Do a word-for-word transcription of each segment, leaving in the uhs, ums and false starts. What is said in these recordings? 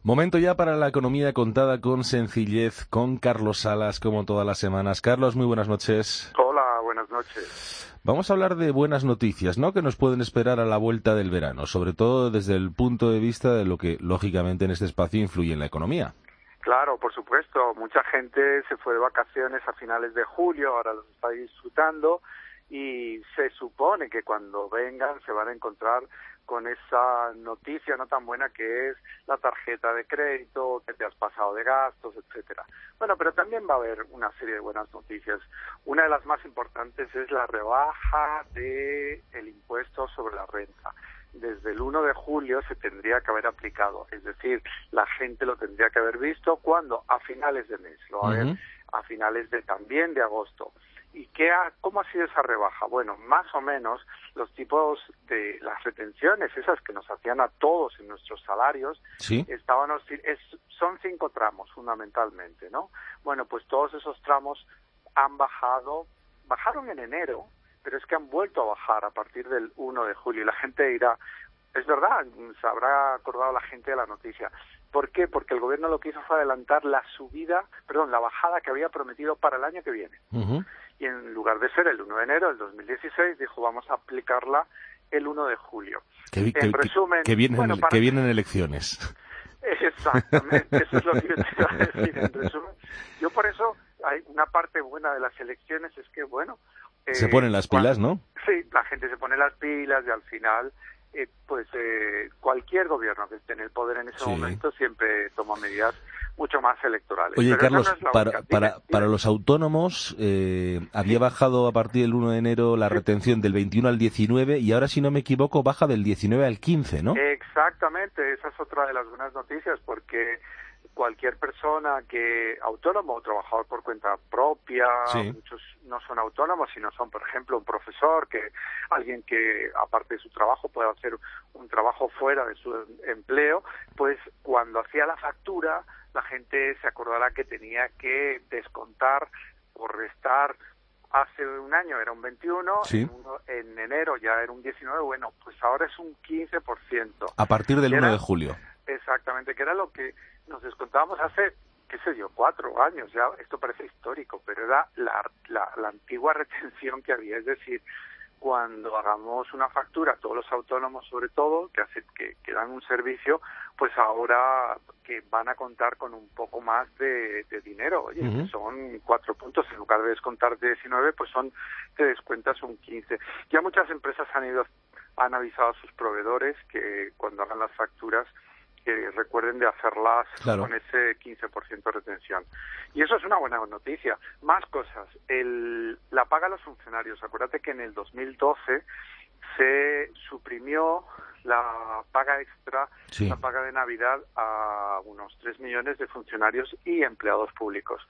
Momento ya para la economía contada con sencillez, con Carlos Salas, como todas las semanas. Carlos, muy buenas noches. Hola, buenas noches. Vamos a hablar de buenas noticias, ¿no?, que nos pueden esperar a la vuelta del verano, sobre todo desde el punto de vista de lo que, lógicamente, en este espacio influye en la economía. Claro, por supuesto. Mucha gente se fue de vacaciones a finales de julio, ahora los está disfrutando y se supone que cuando vengan se van a encontrar con esa noticia no tan buena que es la tarjeta de crédito, que te has pasado de gastos, etcétera. Bueno, pero también va a haber una serie de buenas noticias. Una de las más importantes es la rebaja de el impuesto sobre la renta. Desde el uno de julio se tendría que haber aplicado, es decir, la gente lo tendría que haber visto cuando a finales de mes, lo va a ver Uh-huh. a finales de también de agosto. ¿Y qué ha, cómo ha sido esa rebaja? Bueno, más o menos los tipos de las retenciones, esas que nos hacían a todos en nuestros salarios, ¿Sí? estaban es, son cinco tramos fundamentalmente, ¿no? Bueno, pues todos esos tramos han bajado, bajaron en enero, pero es que han vuelto a bajar a partir del uno de julio. Y la gente dirá, es verdad, se habrá acordado la gente de la noticia. ¿Por qué? Porque el gobierno lo que hizo fue adelantar la subida, perdón, la bajada que había prometido para el año que viene. Uh-huh. Y en lugar de ser el uno de enero del dos mil dieciséis, dijo, vamos a aplicarla el uno de julio. Que, en que, resumen... que, vienen, bueno, para... que vienen elecciones. Exactamente, eso es lo que yo te iba a decir. En resumen, yo por eso, hay una parte buena de las elecciones es que, bueno... Eh, se ponen las pilas, cuando, ¿no? Sí, la gente se pone las pilas y al final... Eh, pues eh, cualquier gobierno que esté en el poder en ese Sí. momento siempre toma medidas mucho más electorales. Oye, Pero Carlos, esa no es la para, única. para, Dime, para dime. los autónomos eh, había Sí, bajado a partir del uno de enero la sí. retención del veintiuno al diecinueve y ahora, si no me equivoco, baja del diecinueve al quince, ¿no? Exactamente, esa es otra de las buenas noticias porque cualquier persona que, autónomo o trabajador por cuenta propia, Sí. muchos no son autónomos, sino son, por ejemplo, un profesor, que alguien que, aparte de su trabajo, puede hacer un trabajo fuera de su empleo, pues cuando hacía la factura, la gente se acordará que tenía que descontar o restar. Hace un año era un veintiuno, Sí. en, uno, en enero ya era un diecinueve, bueno, pues ahora es un quince por ciento. A partir del Que uno era, de julio. Exactamente, que era lo que nos descontábamos hace, qué sé yo, cuatro años, ya esto parece histórico, pero era la, la, la antigua retención que había, es decir, cuando hagamos una factura, todos los autónomos sobre todo, que, hace, que, que dan un servicio, pues ahora que van a contar con un poco más de, de dinero, oye, Uh-huh. que son cuatro puntos, en lugar de descontar de diecinueve, pues son, te descuentas un quince. Ya muchas empresas han ido, han avisado a sus proveedores que cuando hagan las facturas, que recuerden de hacerlas Claro. con ese quince por ciento de retención. Y eso es una buena noticia. Más cosas. El, la paga a los funcionarios. Acuérdate que en el dos mil doce se suprimió la paga extra, Sí. la paga de Navidad a unos tres millones de funcionarios y empleados públicos.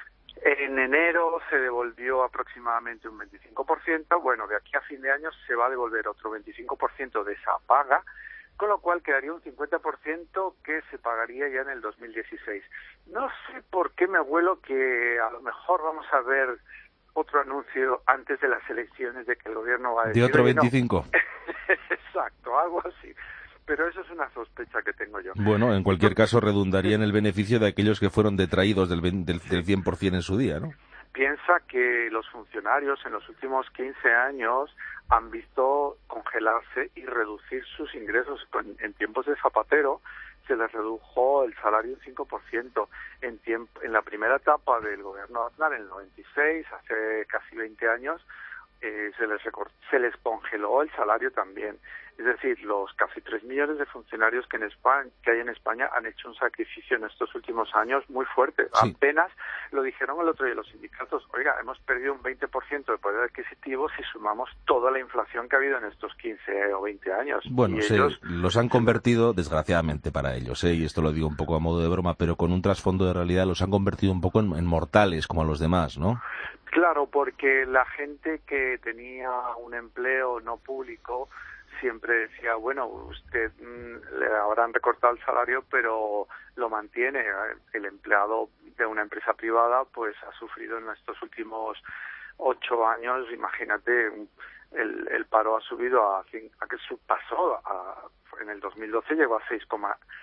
En enero se devolvió aproximadamente un veinticinco por ciento. Bueno, de aquí a fin de año se va a devolver otro veinticinco por ciento de esa paga, con lo cual quedaría un cincuenta por ciento que se pagaría ya en el dos mil dieciséis. No sé por qué me vuelo que a lo mejor vamos a ver otro anuncio antes de las elecciones de que el gobierno va a decir... ¿De otro Oye, veinticinco? no. Exacto, algo así. Pero eso es una sospecha que tengo yo. Bueno, en cualquier Entonces, caso redundaría sí, en el beneficio de aquellos que fueron detraídos del, del, sí. del cien por ciento en su día, ¿no? Piensa que los funcionarios en los últimos quince años han visto congelarse y reducir sus ingresos. En tiempos de Zapatero se les redujo el salario un cinco por ciento. En, tiempo, en la primera etapa del gobierno de Aznar, en el noventa y seis, hace casi veinte años, eh, se les recort, se les congeló el salario también. Es decir, los casi tres millones de funcionarios que en España, que hay en España han hecho un sacrificio en estos últimos años muy fuerte. Sí. Apenas lo dijeron el otro día los sindicatos, oiga, hemos perdido un veinte por ciento de poder adquisitivo si sumamos toda la inflación que ha habido en estos quince o veinte años. Bueno, y se, ellos los han convertido, desgraciadamente para ellos, ¿eh? Y esto lo digo un poco a modo de broma, pero con un trasfondo de realidad, los han convertido un poco en, en mortales como a los demás, ¿no? Claro, porque la gente que tenía un empleo no público siempre decía, bueno, usted mmm, le habrán recortado el salario, pero lo mantiene. El empleado de una empresa privada pues ha sufrido en estos últimos ocho años, imagínate, el, el paro ha subido a, a que pasó a, en el dos mil doce llegó a seis coma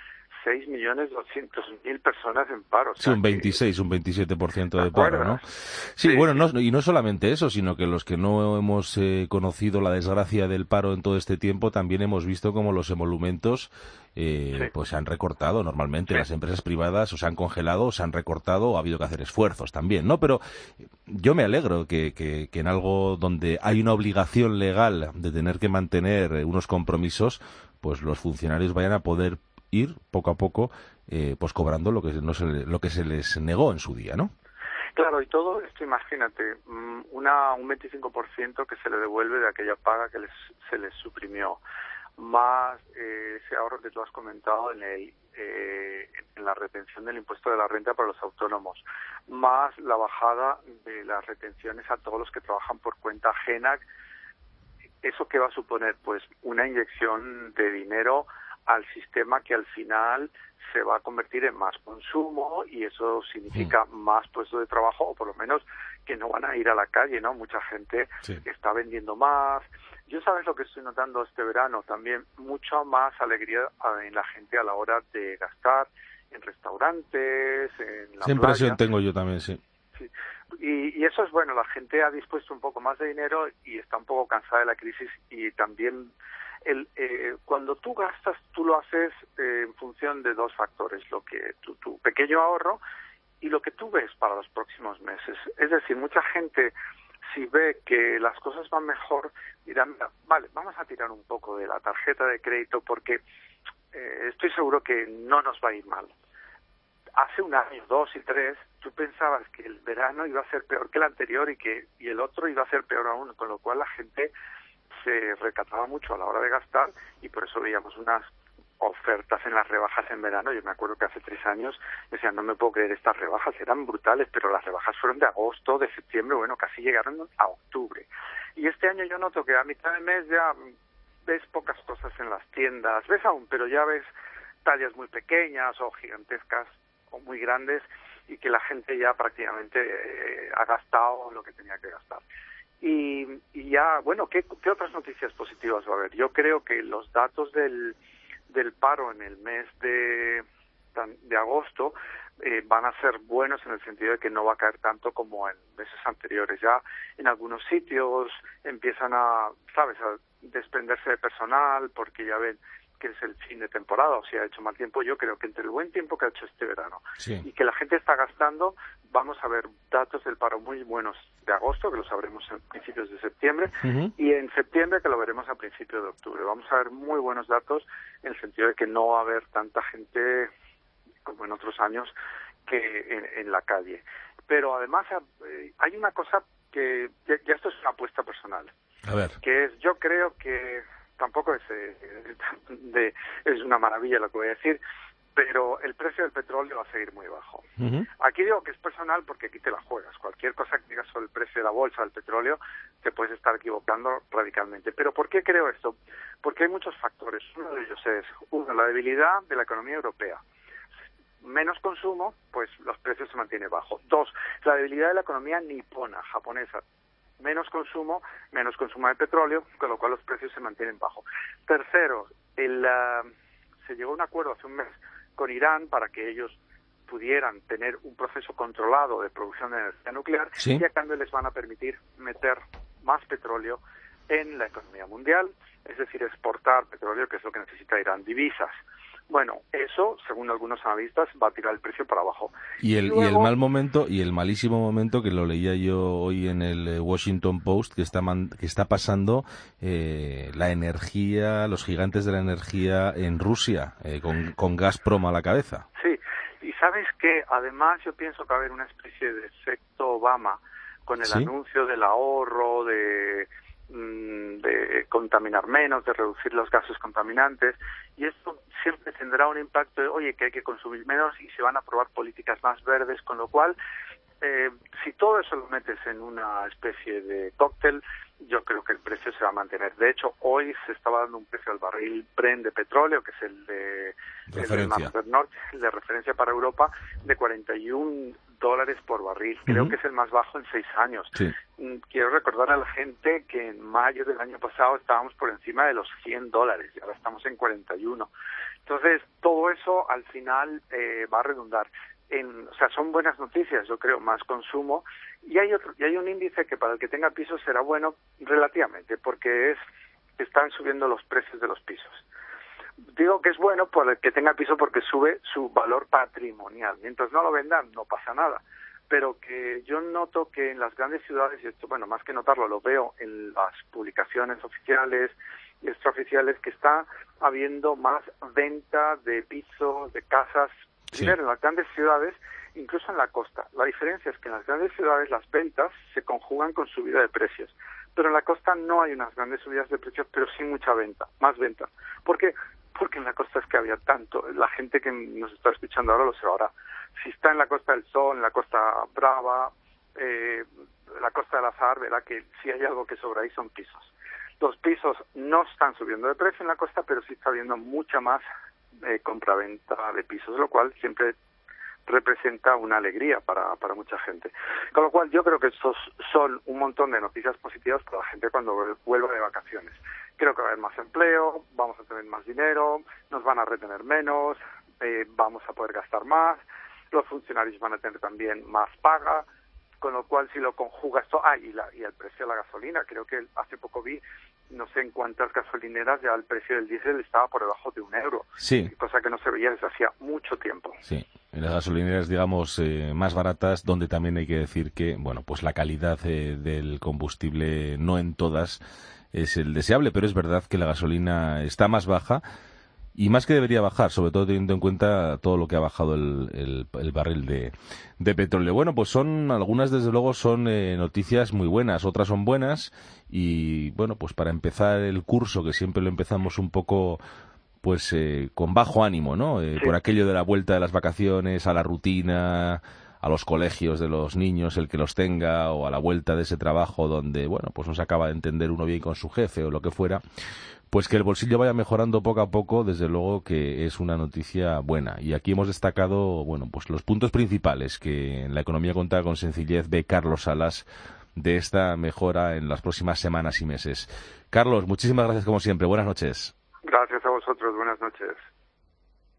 seis millones doscientos mil personas en paro. O sea, sí, un veintiséis, un veintisiete por ciento de paro, ¿no? Sí, sí, bueno, no, y no solamente eso, sino que los que no hemos eh, conocido la desgracia del paro en todo este tiempo, también hemos visto cómo los emolumentos eh, sí. pues se han recortado normalmente. Sí. Las empresas privadas o se han congelado, o se han recortado, o ha habido que hacer esfuerzos también, ¿no? Pero yo me alegro que, que, que en algo donde hay una obligación legal de tener que mantener eh, unos compromisos, pues los funcionarios vayan a poder ir poco a poco eh, pues cobrando lo que no se lo que se les negó en su día, ¿no? Claro, y todo esto, imagínate, una un veinticinco por ciento que se le devuelve de aquella paga que les, se les suprimió, más eh, ese ahorro que tú has comentado en el eh, en la retención del impuesto de la renta para los autónomos, más la bajada de las retenciones a todos los que trabajan por cuenta ajena. ¿Eso qué va a suponer? Pues una inyección de dinero al sistema que al final se va a convertir en más consumo, y eso significa mm. más puestos de trabajo, o por lo menos que no van a ir a la calle, ¿no? Mucha gente sí. está vendiendo más. Yo, ¿sabes lo que estoy notando este verano? También mucha más alegría en la gente a la hora de gastar en restaurantes, en la Esa impresión tengo yo también, sí. Sí. Y, y eso es bueno, la gente ha dispuesto un poco más de dinero y está un poco cansada de la crisis, y también el, eh, cuando tú gastas, tú lo haces eh, en función de dos factores, lo que tu, tu pequeño ahorro y lo que tú ves para los próximos meses. Es decir, mucha gente, si ve que las cosas van mejor, dirá, mira, vale, vamos a tirar un poco de la tarjeta de crédito porque eh, estoy seguro que no nos va a ir mal. Hace un año, dos y tres, tú pensabas que el verano iba a ser peor que el anterior y que y el otro iba a ser peor aún, con lo cual la gente se recataba mucho a la hora de gastar, y por eso veíamos unas ofertas en las rebajas en verano. Yo me acuerdo que hace tres años decían, no me puedo creer, estas rebajas eran brutales, pero las rebajas fueron de agosto, de septiembre, bueno, casi llegaron a octubre. Y este año yo noto que a mitad de mes ya ves pocas cosas en las tiendas, ves aún, pero ya ves tallas muy pequeñas o gigantescas o muy grandes, y que la gente ya prácticamente eh, ha gastado lo que tenía que gastar. Y, y ya, bueno, ¿qué, ¿qué otras noticias positivas va a haber? Yo creo que los datos del, del paro en el mes de, de agosto eh, van a ser buenos, en el sentido de que no va a caer tanto como en meses anteriores. Ya en algunos sitios empiezan a, ¿sabes?, a desprenderse de personal porque ya ven que es el fin de temporada, o sea, ha hecho mal tiempo. Yo creo que entre el buen tiempo que ha hecho este verano sí. y que la gente está gastando, vamos a ver datos del paro muy buenos de agosto, que lo sabremos en principios de septiembre, uh-huh. y en septiembre, que lo veremos a principios de octubre. Vamos a ver muy buenos datos, en el sentido de que no va a haber tanta gente como en otros años que en, en la calle. Pero además eh, hay una cosa que, ya, ya esto es una apuesta personal, a ver. que es, yo creo que tampoco es, eh, de, es una maravilla lo que voy a decir, pero el precio del petróleo va a seguir muy bajo. Uh-huh. Aquí digo que es personal porque aquí te la juegas. Cualquier cosa que digas sobre el precio de la bolsa del petróleo te puedes estar equivocando radicalmente. ¿Pero por qué creo esto? Porque hay muchos factores. Uno de ellos es, uno, la debilidad de la economía europea. Menos consumo, pues los precios se mantienen bajos. Dos, la debilidad de la economía nipona, japonesa. Menos consumo, menos consumo de petróleo, con lo cual los precios se mantienen bajos. Tercero, el, uh, se llegó a un acuerdo hace un mes con Irán para que ellos pudieran tener un proceso controlado de producción de energía nuclear, ¿sí? Y a cambio les van a permitir meter más petróleo en la economía mundial, es decir, exportar petróleo, que es lo que necesita Irán, divisas. Bueno, eso, según algunos analistas, va a tirar el precio para abajo. Y el, y, luego... y el mal momento, y el malísimo momento, que lo leía yo hoy en el Washington Post, que está, man, que está pasando eh, la energía, los gigantes de la energía en Rusia, eh, con, con Gazprom a la cabeza. Sí, y sabes que además yo pienso que va a haber una especie de efecto Obama con el ¿sí? anuncio del ahorro, de... de contaminar menos, de reducir los gases contaminantes, y esto siempre tendrá un impacto de, oye, que hay que consumir menos, y se van a aprobar políticas más verdes, con lo cual, eh, si todo eso lo metes en una especie de cóctel, yo creo que el precio se va a mantener. De hecho, hoy se estaba dando un precio al barril Brent de petróleo, que es el de, el de Mar del Norte, el de referencia para Europa, de cuarenta y un dólares por barril. Creo uh-huh. que es el más bajo en seis años. Sí. Quiero recordar a la gente que en mayo del año pasado estábamos por encima de los cien dólares y ahora estamos en cuarenta y uno. Entonces, todo eso al final eh, va a redundar. En, o sea, son buenas noticias, yo creo, más consumo. Y hay otro, y hay un índice que para el que tenga pisos será bueno relativamente, porque es que están subiendo los precios de los pisos. Digo que es bueno por el que tenga piso porque sube su valor patrimonial. Mientras no lo vendan, no pasa nada. Pero que yo noto que en las grandes ciudades, y esto, bueno, más que notarlo, lo veo en las publicaciones oficiales y extraoficiales, que está habiendo más venta de pisos, de casas, sí. Primero en las grandes ciudades, incluso en la costa. La diferencia es que en las grandes ciudades las ventas se conjugan con subida de precios. Pero en la costa no hay unas grandes subidas de precios, pero sí mucha venta, más venta. ¿Por qué? Porque en la costa es que había tanto. La gente que nos está escuchando ahora lo sabrá. Si está en la Costa del Sol, en la Costa Brava, eh, la Costa del Azahar, verá que si hay algo que sobra ahí son pisos. Los pisos no están subiendo de precio en la costa, pero sí está habiendo mucha más eh, compraventa de pisos, lo cual siempre representa una alegría para, para mucha gente. Con lo cual yo creo que estos son un montón de noticias positivas para la gente cuando vuelva de vacaciones. Creo que va a haber más empleo, vamos a tener más dinero, nos van a retener menos, eh, vamos a poder gastar más, los funcionarios van a tener también más paga, con lo cual si lo conjugas todo, ah, y, la, y el precio de la gasolina, creo que hace poco vi, no sé en cuántas gasolineras ya el precio del diésel estaba por debajo de un euro, sí. Cosa que no se veía desde hacía mucho tiempo. Sí, en las gasolineras, digamos, eh, más baratas, donde también hay que decir que, bueno, pues la calidad eh, del combustible no en todas es el deseable, pero es verdad que la gasolina está más baja. Y más que debería bajar, sobre todo teniendo en cuenta todo lo que ha bajado el, el, el barril de, de petróleo. Bueno, pues son, algunas desde luego son eh, noticias muy buenas, otras son buenas. Y bueno, pues para empezar el curso, que siempre lo empezamos un poco pues eh, con bajo ánimo, ¿no? Eh, Sí. Por aquello de la vuelta de las vacaciones, a la rutina, a los colegios de los niños, el que los tenga, o a la vuelta de ese trabajo donde, bueno, pues no se acaba de entender uno bien con su jefe o lo que fuera. Pues que el bolsillo vaya mejorando poco a poco, desde luego que es una noticia buena. Y aquí hemos destacado, bueno, pues los puntos principales que en la economía contada con sencillez ve Carlos Salas de esta mejora en las próximas semanas y meses. Carlos, muchísimas gracias como siempre. Buenas noches. Gracias a vosotros. Buenas noches.